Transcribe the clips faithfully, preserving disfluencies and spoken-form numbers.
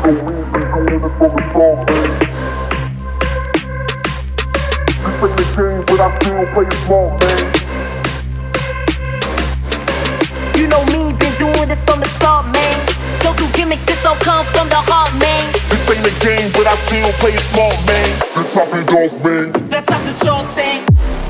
play the game, but I still play it small, man. You know me, been doing this from the start, man. Don't do gimmicks, this don't come from the heart, man. We play the game, but I still play it small, man. The top it off, man. That's off the charts, man.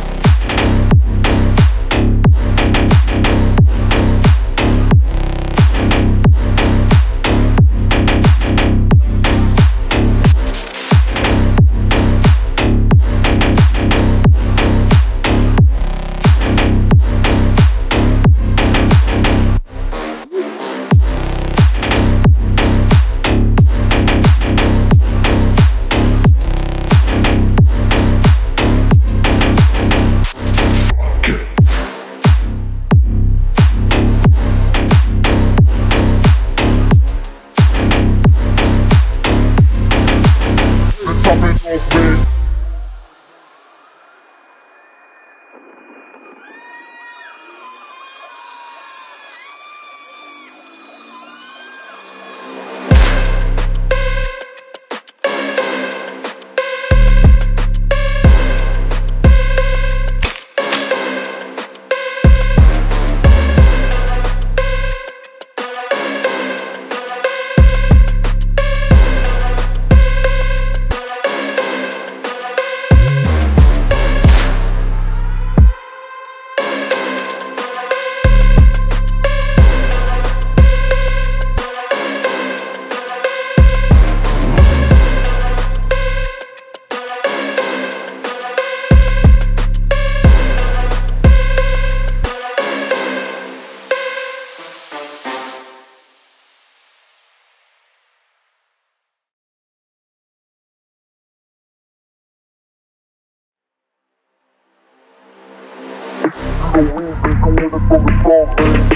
Top it off, man. You know we been doing this from the start, man.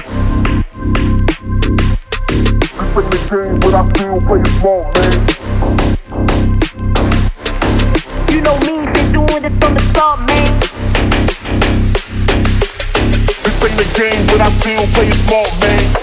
We play the game, but I still play it small, man. You know me, been doing this from the start, man. We play the game, but I still play it small, man.